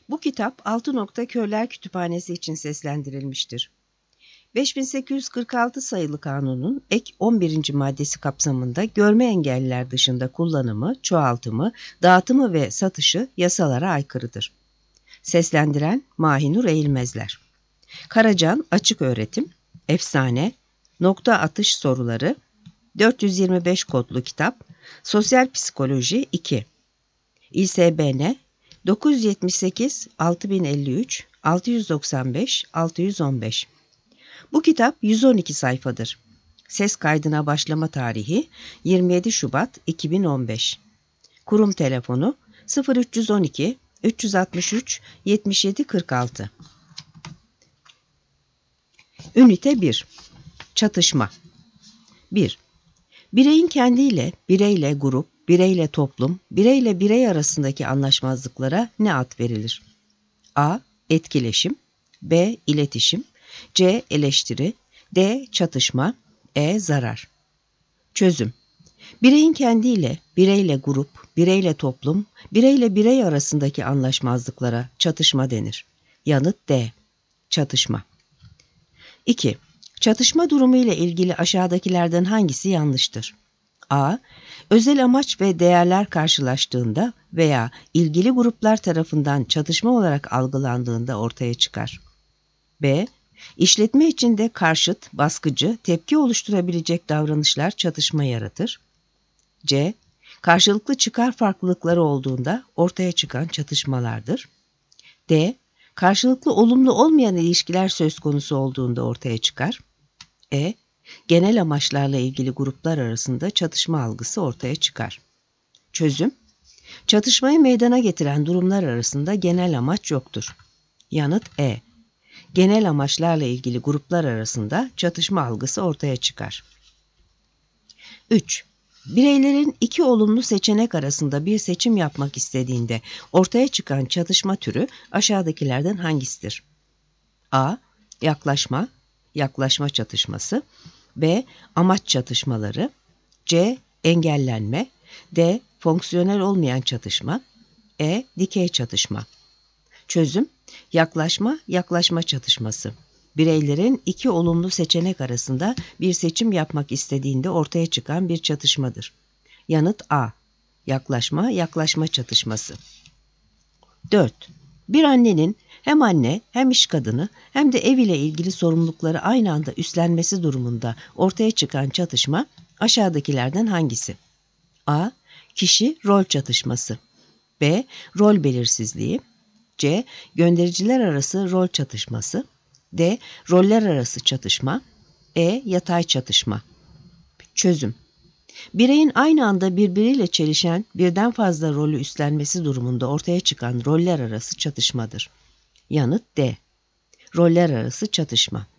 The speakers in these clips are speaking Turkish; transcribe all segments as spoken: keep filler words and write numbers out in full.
Bu kitap Altınok'ta Körler Kütüphanesi için seslendirilmiştir. beş bin sekiz yüz kırk altı sayılı kanunun ek on birinci maddesi kapsamında görme engelliler dışında kullanımı, çoğaltımı, dağıtımı ve satışı yasalara aykırıdır. Seslendiren Mahinur Eğilmezler. Karacan Açık Öğretim, Efsane, Nokta Atış Soruları, dört yüz yirmi beş kodlu kitap, Sosyal Psikoloji iki, İ S B N dokuz yüz yetmiş sekiz altı bin elli üç altı yüz doksan beş altı yüz on beş. Bu kitap yüz on iki sayfadır. Ses kaydına başlama tarihi yirmi yedi Şubat iki bin on beş. Kurum telefonu sıfır üç yüz on iki üç yüz altmış üç yetmiş yedi kırk altı. Ünite bir. Çatışma. bir. Bireyin kendiyle, bireyle grup, bireyle toplum, bireyle birey arasındaki anlaşmazlıklara ne ad verilir? A. Etkileşim, B. İletişim, C. Eleştiri, D. Çatışma, E. Zarar. Çözüm. Bireyin kendiyle, bireyle grup, bireyle toplum, bireyle birey arasındaki anlaşmazlıklara çatışma denir. Yanıt D. Çatışma. iki. Çatışma durumu ile ilgili aşağıdakilerden hangisi yanlıştır? A. Özel amaç ve değerler karşılaştığında veya ilgili gruplar tarafından çatışma olarak algılandığında ortaya çıkar. B. İşletme içinde karşıt, baskıcı, tepki oluşturabilecek davranışlar çatışma yaratır. C. Karşılıklı çıkar farklılıkları olduğunda ortaya çıkan çatışmalardır. D. Karşılıklı olumlu olmayan ilişkiler söz konusu olduğunda ortaya çıkar. E. Genel amaçlarla ilgili gruplar arasında çatışma algısı ortaya çıkar. Çözüm. Çatışmayı meydana getiren durumlar arasında genel amaç yoktur. Yanıt E. Genel amaçlarla ilgili gruplar arasında çatışma algısı ortaya çıkar. üç. Bireylerin iki olumlu seçenek arasında bir seçim yapmak istediğinde ortaya çıkan çatışma türü aşağıdakilerden hangisidir? A. Yaklaşma, yaklaşma çatışması, B. Amaç çatışmaları, C. Engellenme, D. Fonksiyonel olmayan çatışma, E. Dikey çatışma. Çözüm. Yaklaşma, yaklaşma çatışması. Bireylerin iki olumlu seçenek arasında bir seçim yapmak istediğinde ortaya çıkan bir çatışmadır. Yanıt A. Yaklaşma, yaklaşma çatışması. dört. Bir annenin hem anne hem iş kadını hem de ev ile ilgili sorumlulukları aynı anda üstlenmesi durumunda ortaya çıkan çatışma aşağıdakilerden hangisi? A. Kişi rol çatışması, B. Rol belirsizliği, C. Göndericiler arası rol çatışması, D. Roller arası çatışma, E. Yatay çatışma. Çözüm. Bireyin aynı anda birbiriyle çelişen birden fazla rolü üstlenmesi durumunda ortaya çıkan roller arası çatışmadır. Yanıt D. Roller arası çatışma.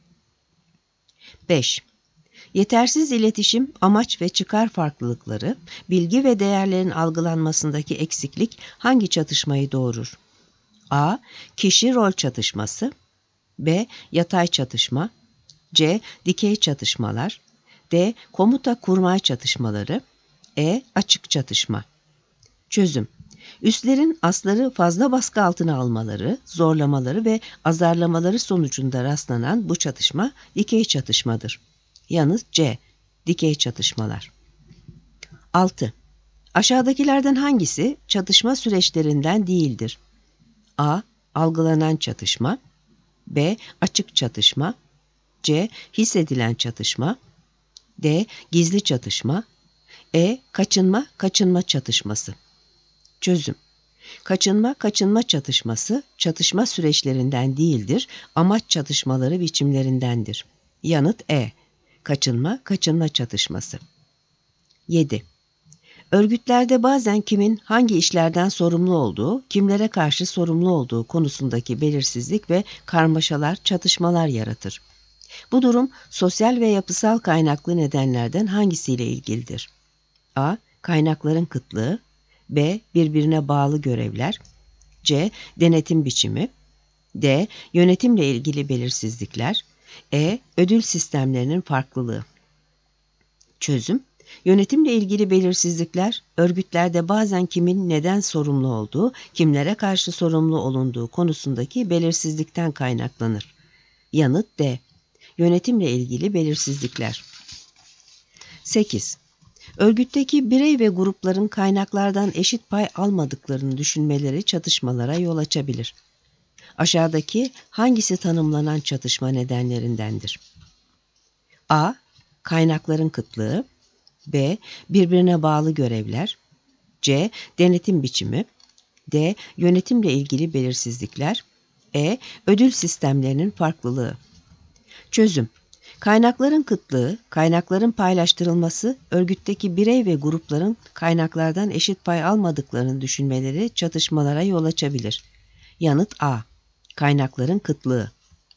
beş. Yetersiz iletişim, amaç ve çıkar farklılıkları, bilgi ve değerlerin algılanmasındaki eksiklik hangi çatışmayı doğurur? A. Kişi rol çatışması, B. Yatay çatışma, C. Dikey çatışmalar, D. Komuta kurmay çatışmaları, E. Açık çatışma. Çözüm. Üstlerin asları fazla baskı altına almaları, zorlamaları ve azarlamaları sonucunda rastlanan bu çatışma dikey çatışmadır. Yanıt C. Dikey çatışmalar. altı. Aşağıdakilerden hangisi çatışma süreçlerinden değildir? A. Algılanan çatışma, B. Açık çatışma, C. Hissedilen çatışma, D. Gizli çatışma, E. Kaçınma, kaçınma çatışması. Çözüm. Kaçınma, kaçınma çatışması çatışma süreçlerinden değildir, amaç çatışmaları biçimlerindendir. Yanıt E. Kaçınma, kaçınma çatışması. yedi. Örgütlerde bazen kimin hangi işlerden sorumlu olduğu, kimlere karşı sorumlu olduğu konusundaki belirsizlik ve karmaşalar, çatışmalar yaratır. Bu durum sosyal ve yapısal kaynaklı nedenlerden hangisiyle ilgilidir? A. Kaynakların kıtlığı, B. Birbirine bağlı görevler, C. Denetim biçimi, D. Yönetimle ilgili belirsizlikler, E. Ödül sistemlerinin farklılığı. Çözüm. Yönetimle ilgili belirsizlikler, örgütlerde bazen kimin neden sorumlu olduğu, kimlere karşı sorumlu olunduğu konusundaki belirsizlikten kaynaklanır. Yanıt D. Yönetimle ilgili belirsizlikler. sekiz. Örgütteki birey ve grupların kaynaklardan eşit pay almadıklarını düşünmeleri çatışmalara yol açabilir. Aşağıdaki hangisi tanımlanan çatışma nedenlerindendir? A. Kaynakların kıtlığı. B. Birbirine bağlı görevler. C. Denetim biçimi. D. Yönetimle ilgili belirsizlikler. E. Ödül sistemlerinin farklılığı. Çözüm. Kaynakların kıtlığı, kaynakların paylaştırılması, örgütteki birey ve grupların kaynaklardan eşit pay almadıklarını düşünmeleri çatışmalara yol açabilir. Yanıt A. Kaynakların kıtlığı.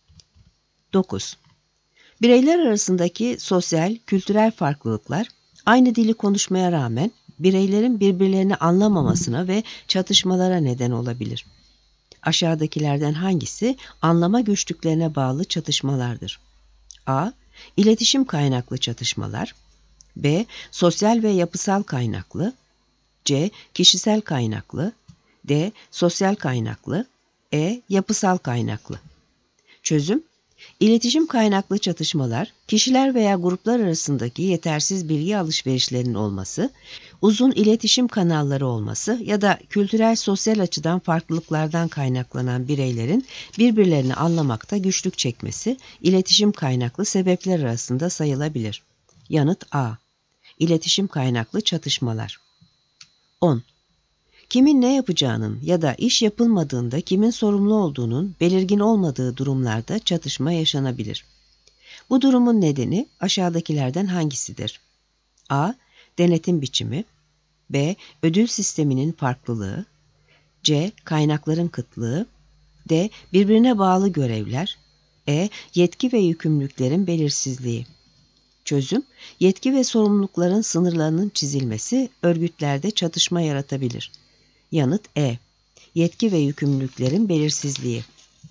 dokuz. Bireyler arasındaki sosyal, kültürel farklılıklar, aynı dili konuşmaya rağmen bireylerin birbirlerini anlamamasına ve çatışmalara neden olabilir. Aşağıdakilerden hangisi anlama güçlüklerine bağlı çatışmalardır? A. İletişim kaynaklı çatışmalar. B. Sosyal ve yapısal kaynaklı. C. Kişisel kaynaklı. D. Sosyal kaynaklı. E. Yapısal kaynaklı. Çözüm. İletişim kaynaklı çatışmalar, kişiler veya gruplar arasındaki yetersiz bilgi alışverişlerinin olması, uzun iletişim kanalları olması ya da kültürel sosyal açıdan farklılıklardan kaynaklanan bireylerin birbirlerini anlamakta güçlük çekmesi, iletişim kaynaklı sebepler arasında sayılabilir. Yanıt A. İletişim kaynaklı çatışmalar. on. Kimin ne yapacağının ya da iş yapılmadığında kimin sorumlu olduğunun belirgin olmadığı durumlarda çatışma yaşanabilir. Bu durumun nedeni aşağıdakilerden hangisidir? A. Denetim biçimi. B. Ödül sisteminin farklılığı. C. Kaynakların kıtlığı. D. Birbirine bağlı görevler. E. Yetki ve yükümlülüklerin belirsizliği. Çözüm, yetki ve sorumlulukların sınırlarının çizilmesi örgütlerde çatışma yaratabilir. Yanıt E. Yetki ve yükümlülüklerin belirsizliği.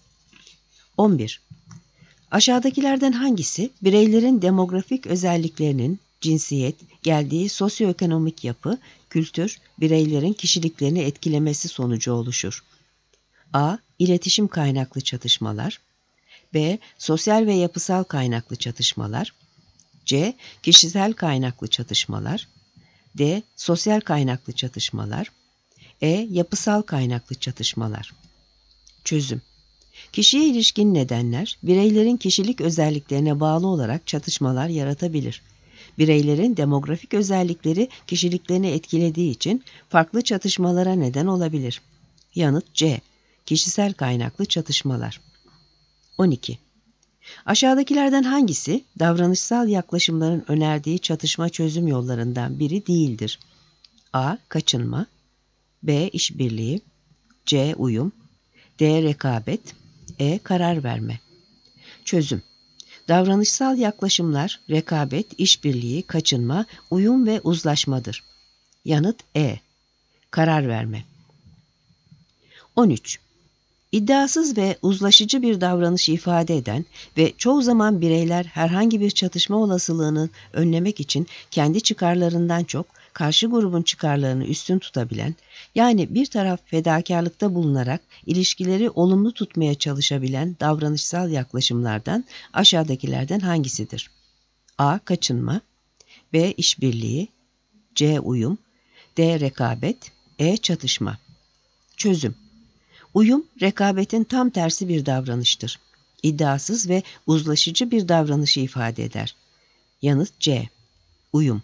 on bir. Aşağıdakilerden hangisi bireylerin demografik özelliklerinin cinsiyet, geldiği sosyoekonomik yapı, kültür, bireylerin kişiliklerini etkilemesi sonucu oluşur? A. İletişim kaynaklı çatışmalar. B. Sosyal ve yapısal kaynaklı çatışmalar. C. Kişisel kaynaklı çatışmalar. D. Sosyal kaynaklı çatışmalar. E. Yapısal kaynaklı çatışmalar. Çözüm. Kişiye ilişkin nedenler, bireylerin kişilik özelliklerine bağlı olarak çatışmalar yaratabilir. Bireylerin demografik özellikleri kişiliklerini etkilediği için farklı çatışmalara neden olabilir. Yanıt C. Kişisel kaynaklı çatışmalar. on iki. Aşağıdakilerden hangisi davranışsal yaklaşımların önerdiği çatışma çözüm yollarından biri değildir? A. Kaçınma. B. İşbirliği. C. Uyum. D. Rekabet. E. Karar verme. Çözüm. Davranışsal yaklaşımlar, rekabet, işbirliği, kaçınma, uyum ve uzlaşmadır. Yanıt E. Karar verme. on üç. İddiasız ve uzlaşıcı bir davranış ifade eden ve çoğu zaman bireyler herhangi bir çatışma olasılığını önlemek için kendi çıkarlarından çok karşı grubun çıkarlarını üstün tutabilen, yani bir taraf fedakarlıkta bulunarak ilişkileri olumlu tutmaya çalışabilen davranışsal yaklaşımlardan aşağıdakilerden hangisidir? A. Kaçınma. B. İşbirliği. C. Uyum. D. Rekabet. E. Çatışma. Çözüm. Uyum, rekabetin tam tersi bir davranıştır. İddiasız ve uzlaşıcı bir davranışı ifade eder. Yanıt C. Uyum.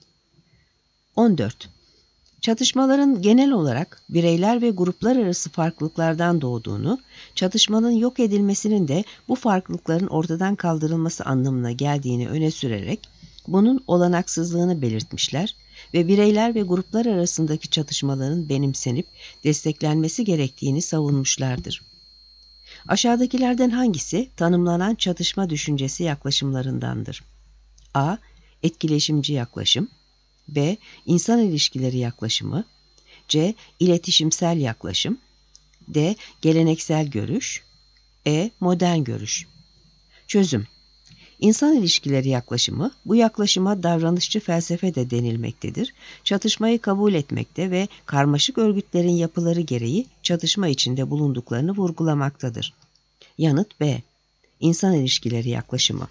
on dört. Çatışmaların genel olarak bireyler ve gruplar arası farklılıklardan doğduğunu, çatışmanın yok edilmesinin de bu farklılıkların ortadan kaldırılması anlamına geldiğini öne sürerek bunun olanaksızlığını belirtmişler ve bireyler ve gruplar arasındaki çatışmaların benimsenip desteklenmesi gerektiğini savunmuşlardır. Aşağıdakilerden hangisi tanımlanan çatışma düşüncesi yaklaşımlarındandır? A. Etkileşimci yaklaşım. B. İnsan ilişkileri yaklaşımı. C. İletişimsel yaklaşım. D. Geleneksel görüş. E. Modern görüş. Çözüm. İnsan ilişkileri yaklaşımı, bu yaklaşıma davranışçı felsefe de denilmektedir. Çatışmayı kabul etmekte ve karmaşık örgütlerin yapıları gereği çatışma içinde bulunduklarını vurgulamaktadır. Yanıt B. İnsan ilişkileri yaklaşımı.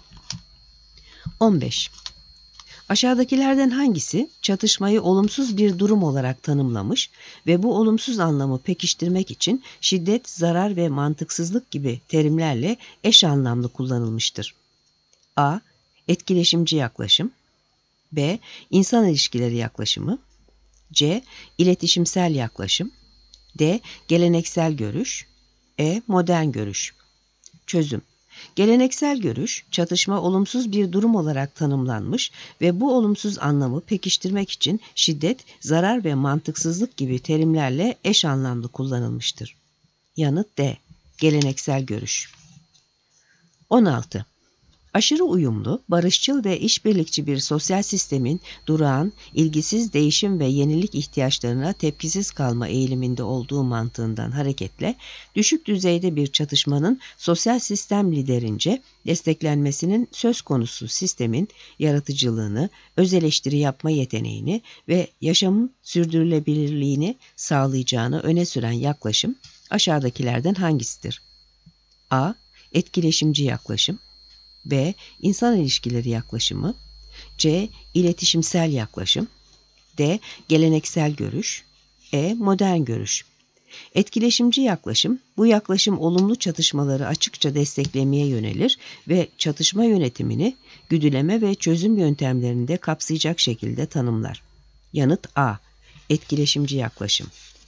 on beş. Aşağıdakilerden hangisi çatışmayı olumsuz bir durum olarak tanımlamış ve bu olumsuz anlamı pekiştirmek için şiddet, zarar ve mantıksızlık gibi terimlerle eş anlamlı kullanılmıştır? A. Etkileşimci yaklaşım. B. İnsan ilişkileri yaklaşımı. C. İletişimsel yaklaşım. D. Geleneksel görüş. E. Modern görüş. Çözüm. Geleneksel görüş, çatışma olumsuz bir durum olarak tanımlanmış ve bu olumsuz anlamı pekiştirmek için şiddet, zarar ve mantıksızlık gibi terimlerle eş anlamlı kullanılmıştır. Yanıt D. Geleneksel görüş. on altı. Aşırı uyumlu, barışçıl ve işbirlikçi bir sosyal sistemin durağan, ilgisiz değişim ve yenilik ihtiyaçlarına tepkisiz kalma eğiliminde olduğu mantığından hareketle, düşük düzeyde bir çatışmanın sosyal sistem liderince desteklenmesinin söz konusu sistemin yaratıcılığını, öz eleştiri yapma yeteneğini ve yaşamın sürdürülebilirliğini sağlayacağını öne süren yaklaşım aşağıdakilerden hangisidir? A. Etkileşimci yaklaşım. B. İnsan ilişkileri yaklaşımı. C. İletişimsel yaklaşım. D. Geleneksel görüş. E. Modern görüş. Etkileşimci yaklaşım, bu yaklaşım olumlu çatışmaları açıkça desteklemeye yönelir ve çatışma yönetimini güdüleme ve çözüm yöntemlerini de kapsayacak şekilde tanımlar. Yanıt A. Etkileşimci yaklaşım.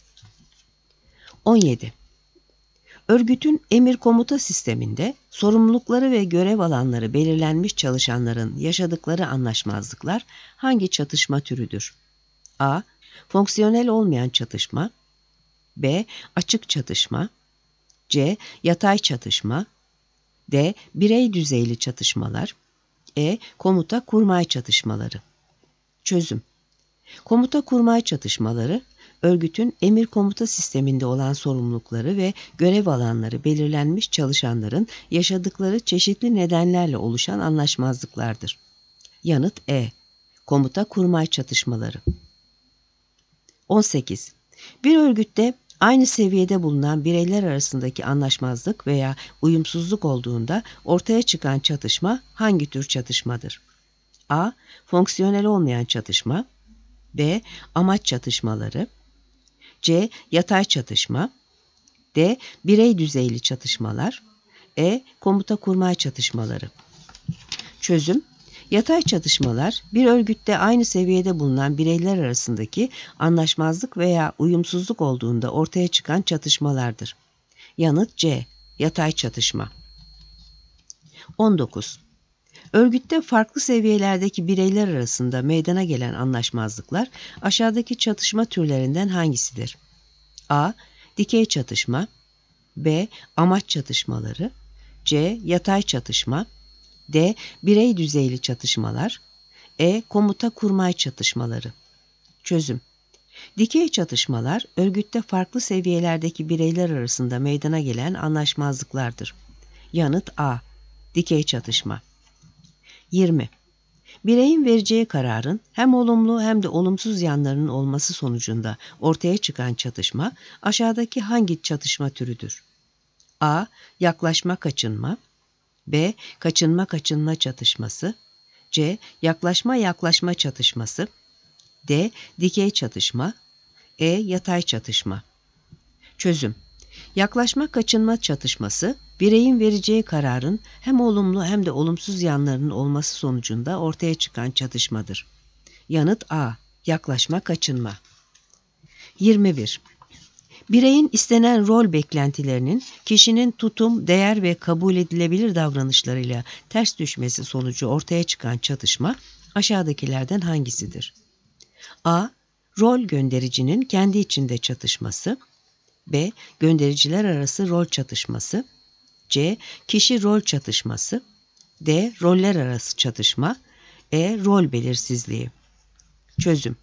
on yedi. Örgütün emir komuta sisteminde sorumlulukları ve görev alanları belirlenmiş çalışanların yaşadıkları anlaşmazlıklar hangi çatışma türüdür? A. Fonksiyonel olmayan çatışma. B. Açık çatışma. C. Yatay çatışma. D. Birey düzeyli çatışmalar. E. Komuta kurmay çatışmaları. Çözüm. Komuta kurmay çatışmaları, örgütün emir komuta sisteminde olan sorumlulukları ve görev alanları belirlenmiş çalışanların yaşadıkları çeşitli nedenlerle oluşan anlaşmazlıklardır. Yanıt E. Komuta kurmay çatışmaları. on sekiz. Bir örgütte aynı seviyede bulunan bireyler arasındaki anlaşmazlık veya uyumsuzluk olduğunda ortaya çıkan çatışma hangi tür çatışmadır? A. Fonksiyonel olmayan çatışma. B. Amaç çatışmaları. C. Yatay çatışma. D. Birey düzeyli çatışmalar. E. Komuta kurmay çatışmaları. Çözüm. Yatay çatışmalar, bir örgütte aynı seviyede bulunan bireyler arasındaki anlaşmazlık veya uyumsuzluk olduğunda ortaya çıkan çatışmalardır. Yanıt C. Yatay çatışma. on dokuz. Örgütte farklı seviyelerdeki bireyler arasında meydana gelen anlaşmazlıklar aşağıdaki çatışma türlerinden hangisidir? A. Dikey çatışma. B. Amaç çatışmaları. C. Yatay çatışma. D. Birey düzeyli çatışmalar. E. Komuta kurmay çatışmaları. Çözüm. Dikey çatışmalar, örgütte farklı seviyelerdeki bireyler arasında meydana gelen anlaşmazlıklardır. Yanıt A. Dikey çatışma. yirmi. Bireyin vereceği kararın hem olumlu hem de olumsuz yanlarının olması sonucunda ortaya çıkan çatışma aşağıdaki hangi çatışma türüdür? A. Yaklaşma kaçınma. B. Kaçınma kaçınma çatışması. C. Yaklaşma yaklaşma çatışması. D. Dikey çatışma. E. Yatay çatışma. Çözüm. Yaklaşma kaçınma çatışması, bireyin vereceği kararın hem olumlu hem de olumsuz yanlarının olması sonucunda ortaya çıkan çatışmadır. Yanıt A. Yaklaşma kaçınma. yirmi bir. Bireyin istenen rol beklentilerinin kişinin tutum, değer ve kabul edilebilir davranışlarıyla ters düşmesi sonucu ortaya çıkan çatışma aşağıdakilerden hangisidir? A. Rol göndericinin kendi içinde çatışması. B. Göndericiler arası rol çatışması. C. Kişi rol çatışması. D. Roller arası çatışma. E. Rol belirsizliği. Çözüm.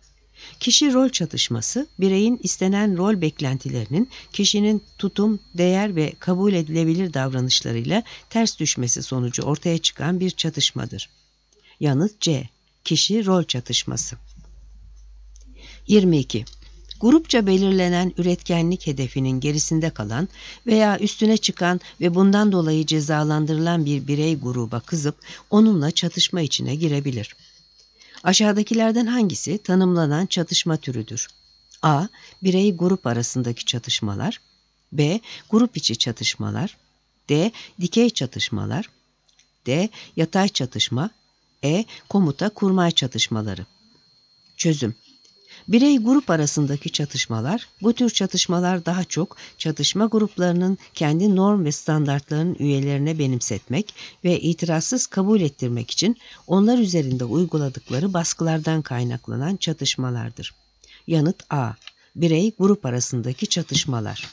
Kişi rol çatışması, bireyin istenen rol beklentilerinin kişinin tutum, değer ve kabul edilebilir davranışlarıyla ters düşmesi sonucu ortaya çıkan bir çatışmadır. Yanıt C. Kişi rol çatışması. yirmi iki. Grupça belirlenen üretkenlik hedefinin gerisinde kalan veya üstüne çıkan ve bundan dolayı cezalandırılan bir birey gruba kızıp onunla çatışma içine girebilir. Aşağıdakilerden hangisi tanımlanan çatışma türüdür? A. Birey grup arasındaki çatışmalar. B. Grup içi çatışmalar. D. Dikey çatışmalar. D. Yatay çatışma. E. Komuta kurmay çatışmaları. Çözüm. Birey grup arasındaki çatışmalar, bu tür çatışmalar daha çok çatışma gruplarının kendi norm ve standartlarının üyelerine benimsetmek ve itirazsız kabul ettirmek için onlar üzerinde uyguladıkları baskılardan kaynaklanan çatışmalardır. Yanıt A. Birey grup arasındaki çatışmalar.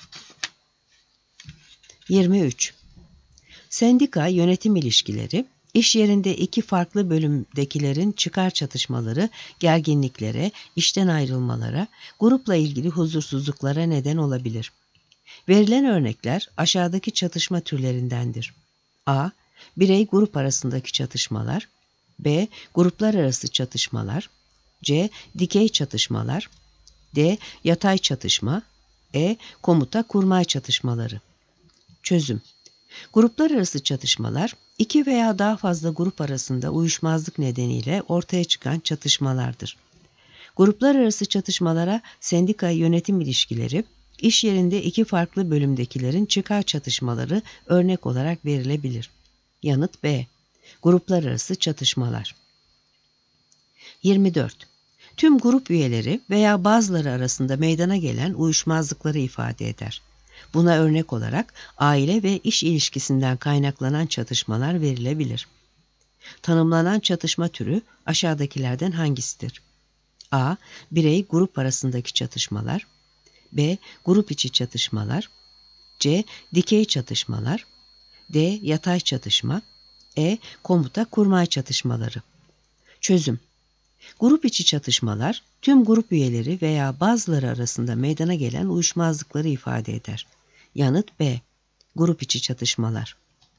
yirmi üç. Sendika yönetim ilişkileri, İş yerinde iki farklı bölümdekilerin çıkar çatışmaları, gerginliklere, işten ayrılmalara, grupla ilgili huzursuzluklara neden olabilir. Verilen örnekler aşağıdaki çatışma türlerindendir. A. Birey grup arasındaki çatışmalar. B. Gruplar arası çatışmalar. C. Dikey çatışmalar. D. Yatay çatışma. E. Komuta kurmay çatışmaları. Çözüm. Gruplar arası çatışmalar, iki veya daha fazla grup arasında uyuşmazlık nedeniyle ortaya çıkan çatışmalardır. Gruplar arası çatışmalara sendika yönetim ilişkileri, iş yerinde iki farklı bölümdekilerin çıkar çatışmaları örnek olarak verilebilir. Yanıt B. Gruplar arası çatışmalar. yirmi dört. Tüm grup üyeleri veya bazıları arasında meydana gelen uyuşmazlıkları ifade eder. Buna örnek olarak aile ve iş ilişkisinden kaynaklanan çatışmalar verilebilir. Tanımlanan çatışma türü aşağıdakilerden hangisidir? A. Birey grup arasındaki çatışmalar. B. Grup içi çatışmalar. C. Dikey çatışmalar. D. Yatay çatışma. E. Komuta kurmay çatışmaları. Çözüm. Grup içi çatışmalar, tüm grup üyeleri veya bazıları arasında meydana gelen uyuşmazlıkları ifade eder. Yanıt B. Grup içi çatışmalar.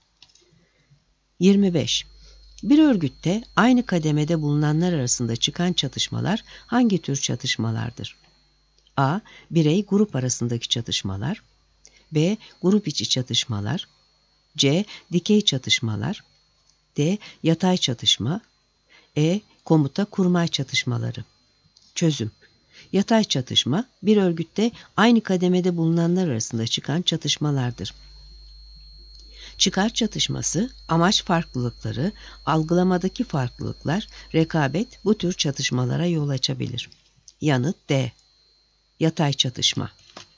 yirmi beş. Bir örgütte aynı kademede bulunanlar arasında çıkan çatışmalar hangi tür çatışmalardır? A. Birey grup arasındaki çatışmalar. B. Grup içi çatışmalar. C. Dikey çatışmalar. D. Yatay çatışma. E. Komuta kurmay çatışmaları. Çözüm. Yatay çatışma, bir örgütte aynı kademede bulunanlar arasında çıkan çatışmalardır. Çıkar çatışması, amaç farklılıkları, algılamadaki farklılıklar, rekabet bu tür çatışmalara yol açabilir. Yanıt D. Yatay çatışma.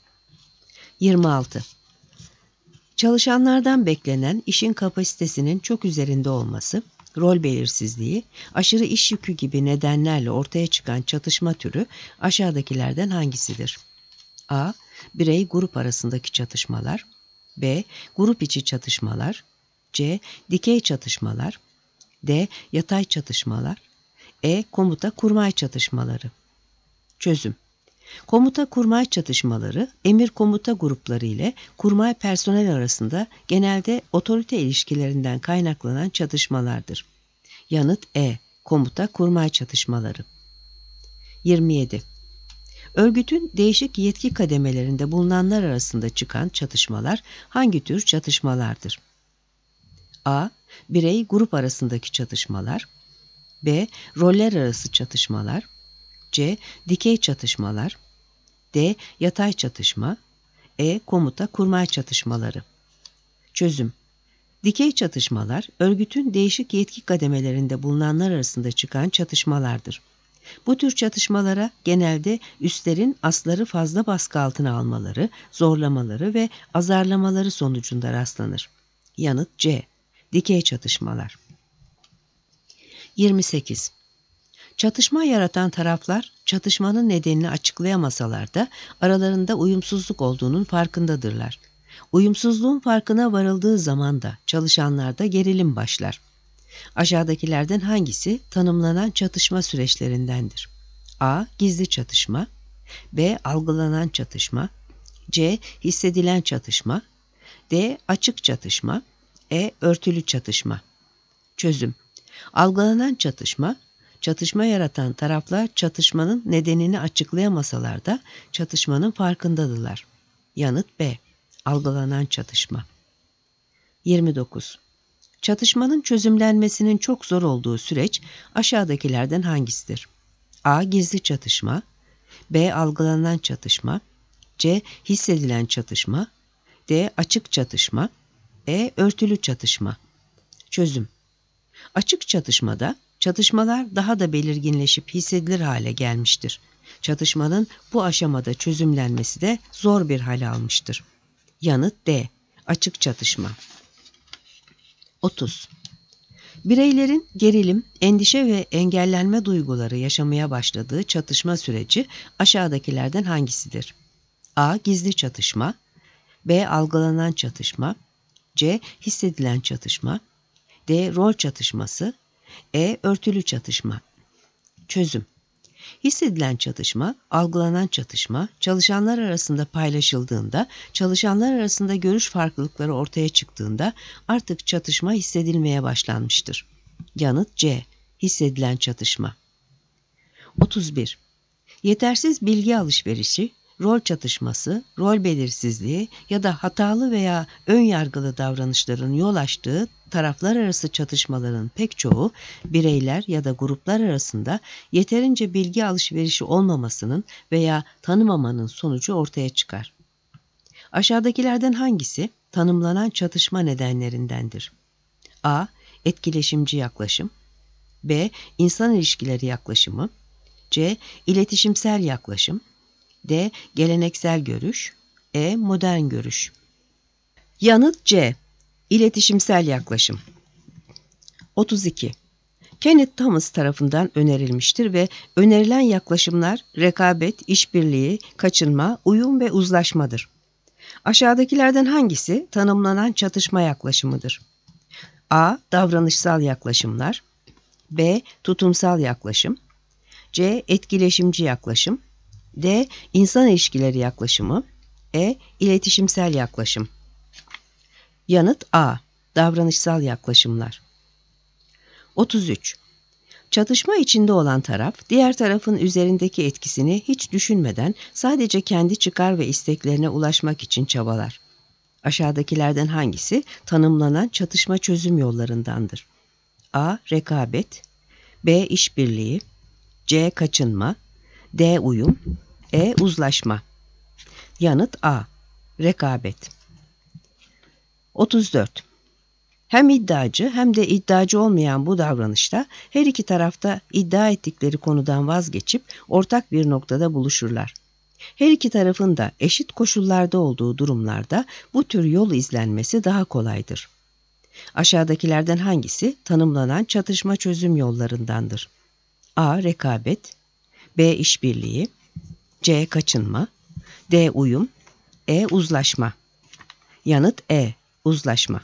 yirmi altı. Çalışanlardan beklenen işin kapasitesinin çok üzerinde olması, rol belirsizliği, aşırı iş yükü gibi nedenlerle ortaya çıkan çatışma türü aşağıdakilerden hangisidir? A. Birey grup arasındaki çatışmalar. B. Grup içi çatışmalar. C. Dikey çatışmalar. D. Yatay çatışmalar. E. Komuta kurmay çatışmaları. Çözüm. Komuta kurmay çatışmaları, emir komuta grupları ile kurmay personel arasında genelde otorite ilişkilerinden kaynaklanan çatışmalardır. Yanıt E. Komuta kurmay çatışmaları. yirmi yedi. Örgütün değişik yetki kademelerinde bulunanlar arasında çıkan çatışmalar hangi tür çatışmalardır? A. Birey grup arasındaki çatışmalar. B. Roller arası çatışmalar. C. Dikey çatışmalar. D. Yatay çatışma. E. Komuta kurmay çatışmaları. Çözüm. Dikey çatışmalar, örgütün değişik yetki kademelerinde bulunanlar arasında çıkan çatışmalardır. Bu tür çatışmalara genelde üstlerin asları fazla baskı altına almaları, zorlamaları ve azarlamaları sonucunda rastlanır. Yanıt C. Dikey çatışmalar. yirmi sekiz. Çatışma yaratan taraflar, çatışmanın nedenini açıklayamasalar da aralarında uyumsuzluk olduğunun farkındadırlar. Uyumsuzluğun farkına varıldığı zaman da çalışanlarda gerilim başlar. Aşağıdakilerden hangisi tanımlanan çatışma süreçlerindendir? A. Gizli çatışma. B. Algılanan çatışma. C. Hissedilen çatışma. D. Açık çatışma. E. Örtülü çatışma. Çözüm. Algılanan çatışma, çatışma yaratan taraflar çatışmanın nedenini açıklayamasalar da çatışmanın farkındadırlar. Yanıt B. Algılanan çatışma. yirmi dokuz. Çatışmanın çözümlenmesinin çok zor olduğu süreç aşağıdakilerden hangisidir? A. Gizli çatışma. B. Algılanan çatışma. C. Hissedilen çatışma. D. Açık çatışma. E. Örtülü çatışma. Çözüm. Açık çatışmada çatışmalar daha da belirginleşip hissedilir hale gelmiştir. Çatışmanın bu aşamada çözümlenmesi de zor bir hal almıştır. Yanıt D. Açık çatışma. otuz. Bireylerin gerilim, endişe ve engellenme duyguları yaşamaya başladığı çatışma süreci aşağıdakilerden hangisidir? A. Gizli çatışma. B. Algılanan çatışma. C. Hissedilen çatışma. D. Rol çatışması. E. Örtülü çatışma. Çözüm. Hissedilen çatışma, algılanan çatışma, çalışanlar arasında paylaşıldığında, çalışanlar arasında görüş farklılıkları ortaya çıktığında artık çatışma hissedilmeye başlanmıştır. Yanıt C. Hissedilen çatışma. otuz bir. Yetersiz bilgi alışverişi, rol çatışması, rol belirsizliği ya da hatalı veya ön yargılı davranışların yol açtığı taraflar arası çatışmaların pek çoğu bireyler ya da gruplar arasında yeterince bilgi alışverişi olmamasının veya tanımamanın sonucu ortaya çıkar. Aşağıdakilerden hangisi tanımlanan çatışma nedenlerindendir? A. Etkileşimci yaklaşım. B. İnsan ilişkileri yaklaşımı. C. İletişimsel yaklaşım. D. Geleneksel görüş. E. Modern görüş. Yanıt C. İletişimsel yaklaşım. otuz iki. Kenneth Thomas tarafından önerilmiştir ve önerilen yaklaşımlar rekabet, işbirliği, kaçınma, uyum ve uzlaşmadır. Aşağıdakilerden hangisi tanımlanan çatışma yaklaşımıdır? A. Davranışsal yaklaşımlar. B. Tutumsal yaklaşım. C. Etkileşimci yaklaşım. D. İnsan ilişkileri yaklaşımı. E. İletişimsel yaklaşım. Yanıt A. Davranışsal yaklaşımlar. otuz üç. Çatışma içinde olan taraf, diğer tarafın üzerindeki etkisini hiç düşünmeden sadece kendi çıkar ve isteklerine ulaşmak için çabalar. Aşağıdakilerden hangisi tanımlanan çatışma çözüm yollarındandır? A. Rekabet. B. İşbirliği. C. Kaçınma. D. Uyum. E. Uzlaşma. Yanıt A. Rekabet. otuz dört. Hem iddiacı hem de iddiacı olmayan bu davranışta her iki tarafta iddia ettikleri konudan vazgeçip ortak bir noktada buluşurlar. Her iki tarafın da eşit koşullarda olduğu durumlarda bu tür yol izlenmesi daha kolaydır. Aşağıdakilerden hangisi tanımlanan çatışma çözüm yollarındandır? A. Rekabet. B. İşbirliği. C. Kaçınma. D. Uyum. E. Uzlaşma. Yanıt E. Uzlaşma.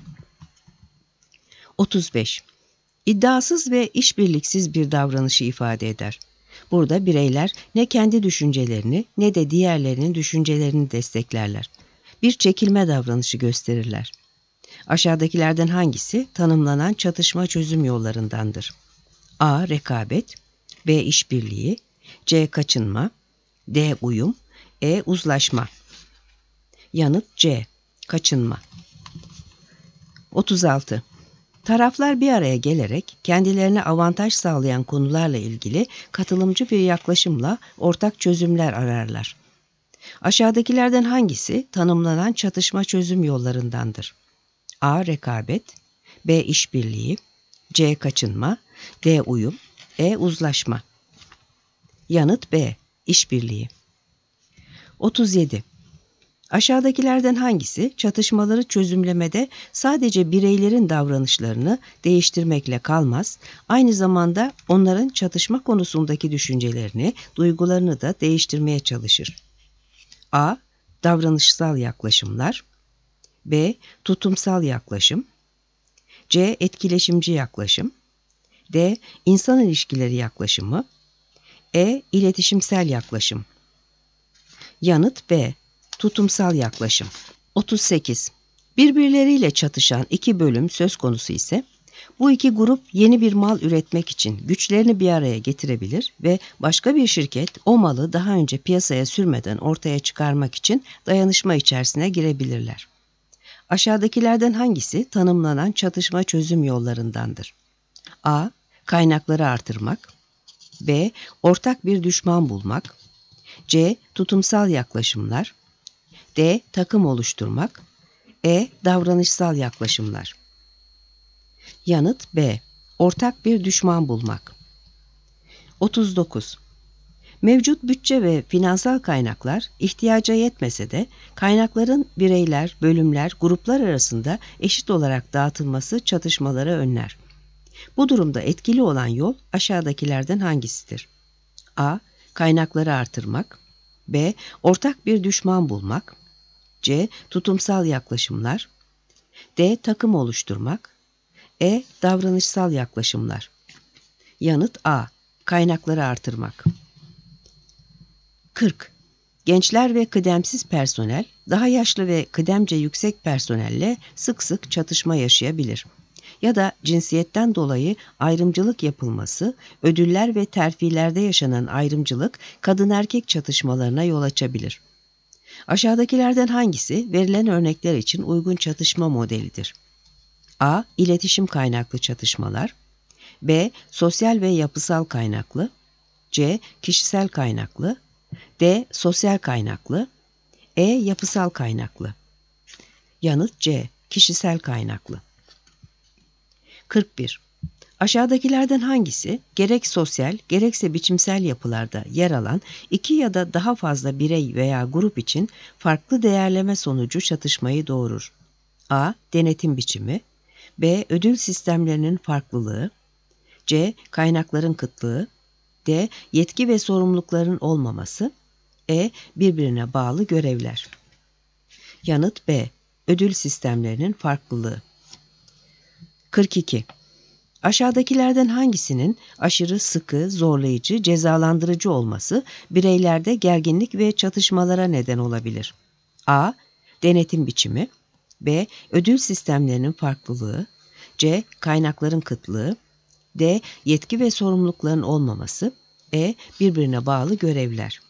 otuz beş. İddiasız ve işbirliksiz bir davranışı ifade eder. Burada bireyler ne kendi düşüncelerini ne de diğerlerinin düşüncelerini desteklerler. Bir çekilme davranışı gösterirler. Aşağıdakilerden hangisi tanımlanan çatışma çözüm yollarındandır? A. Rekabet. B. İşbirliği. C. Kaçınma. D. Uyum. E. Uzlaşma. Yanıt C. Kaçınma. otuz altı. Taraflar bir araya gelerek kendilerine avantaj sağlayan konularla ilgili katılımcı bir yaklaşımla ortak çözümler ararlar. Aşağıdakilerden hangisi tanımlanan çatışma çözüm yollarındandır? A. Rekabet. B. İşbirliği. C. Kaçınma. D. Uyum. E. Uzlaşma. Yanıt B. İşbirliği. otuz yedi. Aşağıdakilerden hangisi çatışmaları çözümlemede sadece bireylerin davranışlarını değiştirmekle kalmaz, aynı zamanda onların çatışma konusundaki düşüncelerini, duygularını da değiştirmeye çalışır? A. Davranışsal yaklaşımlar. B. Tutumsal yaklaşım. C. Etkileşimci yaklaşım. D. İnsan ilişkileri yaklaşımı. E. İletişimsel yaklaşım. Yanıt B. Tutumsal yaklaşım. otuz sekiz. Birbirleriyle çatışan iki bölüm söz konusu ise bu iki grup yeni bir mal üretmek için güçlerini bir araya getirebilir ve başka bir şirket o malı daha önce piyasaya sürmeden ortaya çıkarmak için dayanışma içerisine girebilirler. Aşağıdakilerden hangisi tanımlanan çatışma çözüm yollarındandır? A. Kaynakları artırmak. B. Ortak bir düşman bulmak. C. Tutumsal yaklaşımlar. D. Takım oluşturmak. E. Davranışsal yaklaşımlar. Yanıt B. Ortak bir düşman bulmak. otuz dokuz. Mevcut bütçe ve finansal kaynaklar ihtiyaca yetmese de kaynakların bireyler, bölümler, gruplar arasında eşit olarak dağıtılması çatışmaları önler. Bu durumda etkili olan yol aşağıdakilerden hangisidir? A. Kaynakları artırmak. B. Ortak bir düşman bulmak. C. Tutumsal yaklaşımlar. D. Takım oluşturmak. E. Davranışsal yaklaşımlar. Yanıt A. Kaynakları artırmak. kırk. Gençler ve kıdemsiz personel, daha yaşlı ve kıdemce yüksek personelle sık sık çatışma yaşayabilir. Ya da cinsiyetten dolayı ayrımcılık yapılması, ödüller ve terfilerde yaşanan ayrımcılık kadın-erkek çatışmalarına yol açabilir. Aşağıdakilerden hangisi verilen örnekler için uygun çatışma modelidir? A. İletişim kaynaklı çatışmalar. B. Sosyal ve yapısal kaynaklı. C. Kişisel kaynaklı. D. Sosyal kaynaklı. E. Yapısal kaynaklı. Yanıt C. Kişisel kaynaklı. kırk bir. Aşağıdakilerden hangisi gerek sosyal gerekse biçimsel yapılarda yer alan iki ya da daha fazla birey veya grup için farklı değerleme sonucu çatışmayı doğurur? A. Denetim biçimi. B. Ödül sistemlerinin farklılığı. C. Kaynakların kıtlığı. D. Yetki ve sorumlulukların olmaması. E. Birbirine bağlı görevler. Yanıt B. Ödül sistemlerinin farklılığı. kırk iki. Aşağıdakilerden hangisinin aşırı sıkı, zorlayıcı, cezalandırıcı olması bireylerde gerginlik ve çatışmalara neden olabilir? A. Denetim biçimi. B. Ödül sistemlerinin farklılığı. C. Kaynakların kıtlığı. D. Yetki ve sorumlulukların olmaması. E. Birbirine bağlı görevler.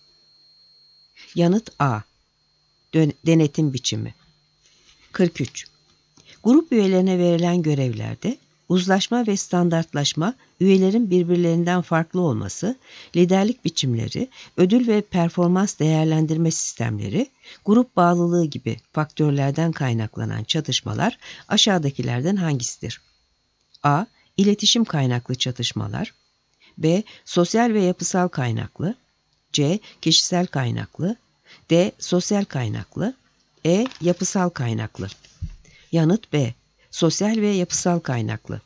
Yanıt A. Denetim biçimi. kırk üç. Grup üyelerine verilen görevlerde uzlaşma ve standartlaşma, üyelerin birbirlerinden farklı olması, liderlik biçimleri, ödül ve performans değerlendirme sistemleri, grup bağlılığı gibi faktörlerden kaynaklanan çatışmalar aşağıdakilerden hangisidir? A. İletişim kaynaklı çatışmalar. B. Sosyal ve yapısal kaynaklı. C. Kişisel kaynaklı. D. Sosyal kaynaklı. E. Yapısal kaynaklı. Yanıt B. Sosyal ve yapısal kaynaklı.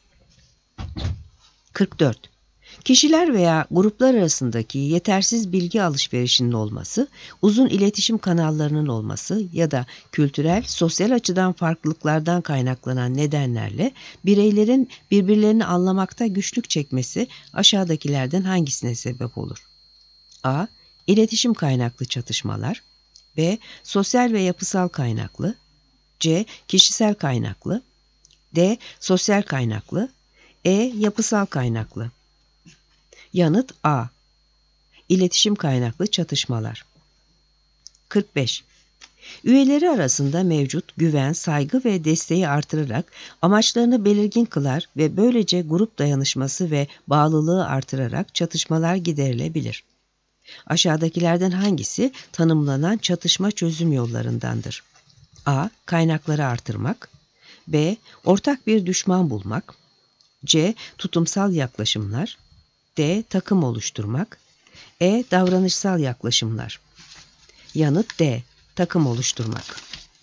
kırk dört. Kişiler veya gruplar arasındaki yetersiz bilgi alışverişinin olması, uzun iletişim kanallarının olması ya da kültürel, sosyal açıdan farklılıklardan kaynaklanan nedenlerle bireylerin birbirlerini anlamakta güçlük çekmesi aşağıdakilerden hangisine sebep olur? A. İletişim kaynaklı çatışmalar. B. Sosyal ve yapısal kaynaklı. C. Kişisel kaynaklı. D. Sosyal kaynaklı. E. Yapısal kaynaklı. Yanıt A. İletişim kaynaklı çatışmalar. kırk beş. Üyeleri arasında mevcut güven, saygı ve desteği artırarak amaçlarını belirgin kılar ve böylece grup dayanışması ve bağlılığı artırarak çatışmalar giderilebilir. Aşağıdakilerden hangisi tanımlanan çatışma çözüm yollarındandır? A. Kaynakları artırmak. B. Ortak bir düşman bulmak. C. Tutumsal yaklaşımlar. D. Takım oluşturmak. E. Davranışsal yaklaşımlar. Yanıt D. Takım oluşturmak.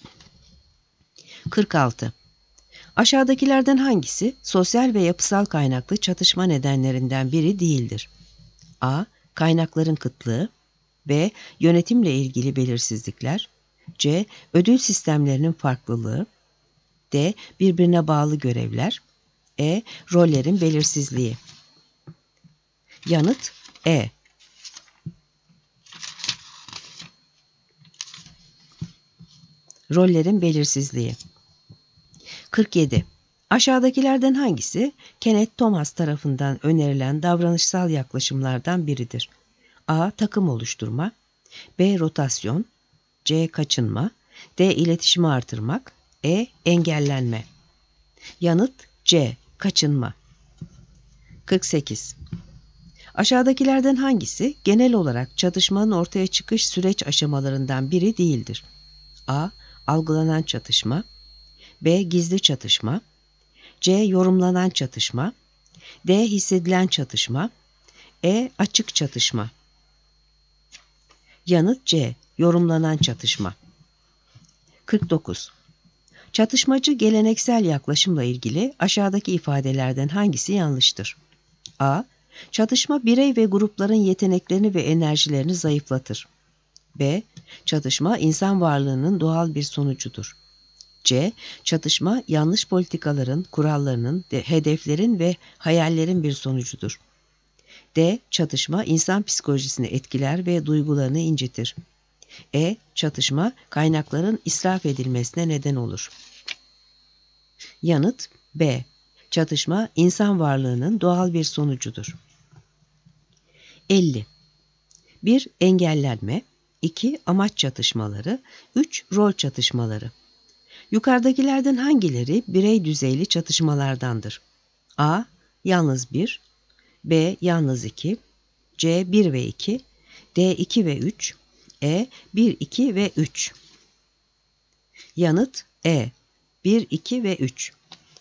kırk altı. Aşağıdakilerden hangisi sosyal ve yapısal kaynaklı çatışma nedenlerinden biri değildir? A. Kaynakların kıtlığı. B. Yönetimle ilgili belirsizlikler. C. Ödül sistemlerinin farklılığı. D. Birbirine bağlı görevler. E. Rollerin belirsizliği. Yanıt E. Rollerin belirsizliği. kırk yedi. Aşağıdakilerden hangisi Kenneth Thomas tarafından önerilen davranışsal yaklaşımlardan biridir? A. Takım oluşturma, B. Rotasyon, C. Kaçınma, D. İletişimi artırmak, E. Engellenme. Yanıt C. Kaçınma. kırk sekiz. Aşağıdakilerden hangisi genel olarak çatışmanın ortaya çıkış süreç aşamalarından biri değildir? A. Algılanan çatışma, B. Gizli çatışma, C. Yorumlanan çatışma, D. Hissedilen çatışma, E. Açık çatışma. Yanıt C. Yorumlanan çatışma. kırk dokuz. Çatışmacı geleneksel yaklaşımla ilgili aşağıdaki ifadelerden hangisi yanlıştır? A. Çatışma birey ve grupların yeteneklerini ve enerjilerini zayıflatır. B. Çatışma insan varlığının doğal bir sonucudur. C. Çatışma yanlış politikaların, kurallarının, hedeflerin ve hayallerin bir sonucudur. D. Çatışma insan psikolojisini etkiler ve duygularını incitir. E. Çatışma kaynakların israf edilmesine neden olur. Yanıt B. Çatışma insan varlığının doğal bir sonucudur. elli. bir. Engellenme, iki. Amaç çatışmaları, üç. Rol çatışmaları. Yukarıdakilerden hangileri birey düzeyli çatışmalardandır? A. Yalnız bir, B. Yalnız iki, C. bir ve iki, D. iki ve üç, E. bir, iki ve üç. Yanıt E. bir, iki ve üç.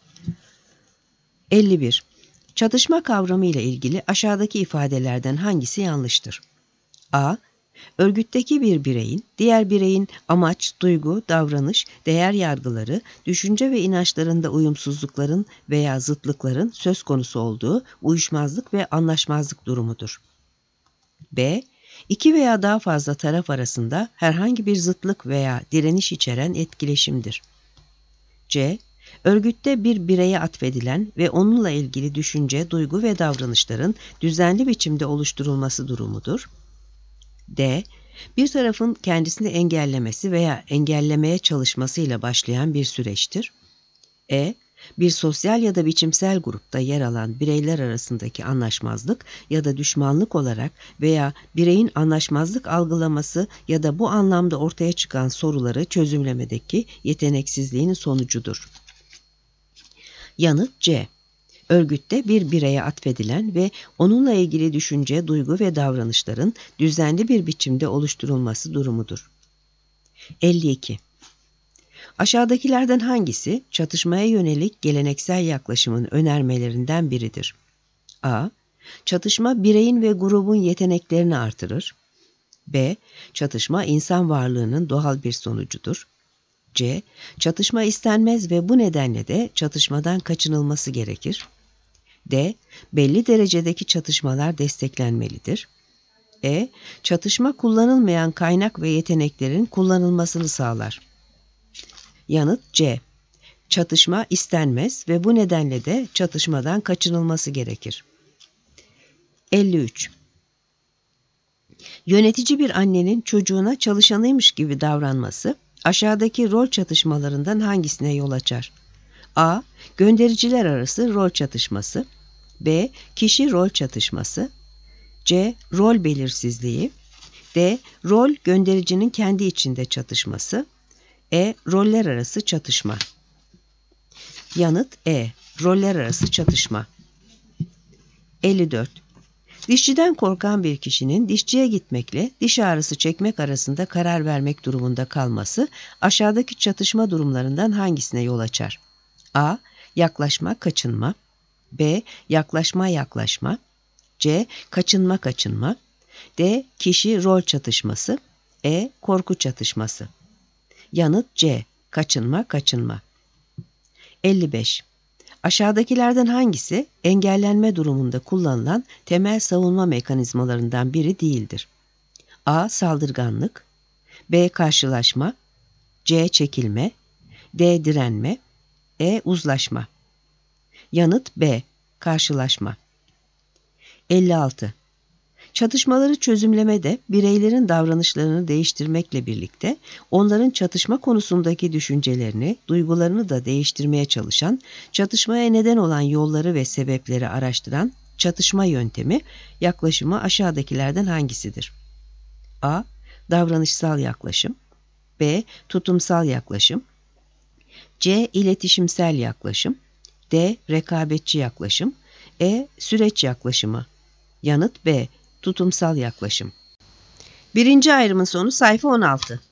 elli bir. Çatışma kavramı ile ilgili aşağıdaki ifadelerden hangisi yanlıştır? A. Örgütteki bir bireyin, diğer bireyin amaç, duygu, davranış, değer yargıları, düşünce ve inançlarında uyumsuzlukların veya zıtlıkların söz konusu olduğu uyuşmazlık ve anlaşmazlık durumudur. B. İki veya daha fazla taraf arasında herhangi bir zıtlık veya direniş içeren etkileşimdir. C. Örgütte bir bireye atfedilen ve onunla ilgili düşünce, duygu ve davranışların düzenli biçimde oluşturulması durumudur. D. Bir tarafın kendisini engellemesi veya engellemeye çalışmasıyla başlayan bir süreçtir. E. Bir sosyal ya da biçimsel grupta yer alan bireyler arasındaki anlaşmazlık ya da düşmanlık olarak veya bireyin anlaşmazlık algılaması ya da bu anlamda ortaya çıkan soruları çözümlemedeki yeteneksizliğinin sonucudur. Yanıt C. Örgütte bir bireye atfedilen ve onunla ilgili düşünce, duygu ve davranışların düzenli bir biçimde oluşturulması durumudur. elli iki. Aşağıdakilerden hangisi çatışmaya yönelik geleneksel yaklaşımın önermelerinden biridir? A. Çatışma bireyin ve grubun yeteneklerini artırır. B. Çatışma insan varlığının doğal bir sonucudur. C. Çatışma istenmez ve bu nedenle de çatışmadan kaçınılması gerekir. D. Belli derecedeki çatışmalar desteklenmelidir. E. Çatışma kullanılmayan kaynak ve yeteneklerin kullanılmasını sağlar. Yanıt C. Çatışma istenmez ve bu nedenle de çatışmadan kaçınılması gerekir. elli üç. Yönetici bir annenin çocuğuna çalışanıymış gibi davranması aşağıdaki rol çatışmalarından hangisine yol açar? A. Göndericiler arası rol çatışması, B. Kişi rol çatışması, C. Rol belirsizliği, D. Rol göndericinin kendi içinde çatışması, E. Roller arası çatışma. Yanıt E. Roller arası çatışma. elli dört. Dişçiden korkan bir kişinin dişçiye gitmekle diş ağrısı çekmek arasında karar vermek durumunda kalması aşağıdaki çatışma durumlarından hangisine yol açar? A. Yaklaşma, kaçınma, B. Yaklaşma, yaklaşma, C. Kaçınma, kaçınma, D. Kişi rol çatışması, E. Korku çatışması. Yanıt C. Kaçınma, kaçınma. elli beş. Aşağıdakilerden hangisi engellenme durumunda kullanılan temel savunma mekanizmalarından biri değildir? A. Saldırganlık, B. Karşılaşma, C. Çekilme, D. Direnme, E. Uzlaşma. Yanıt B. Karşılaşma. elli altı. Çatışmaları çözümlemede bireylerin davranışlarını değiştirmekle birlikte onların çatışma konusundaki düşüncelerini, duygularını da değiştirmeye çalışan, çatışmaya neden olan yolları ve sebepleri araştıran çatışma yöntemi yaklaşımı aşağıdakilerden hangisidir? A. Davranışsal yaklaşım. B. Tutumsal yaklaşım. C. İletişimsel yaklaşım. D. Rekabetçi yaklaşım. E. Süreç yaklaşımı. Yanıt B. Tutumsal yaklaşım. Birinci ayrımın sonu sayfa on altı.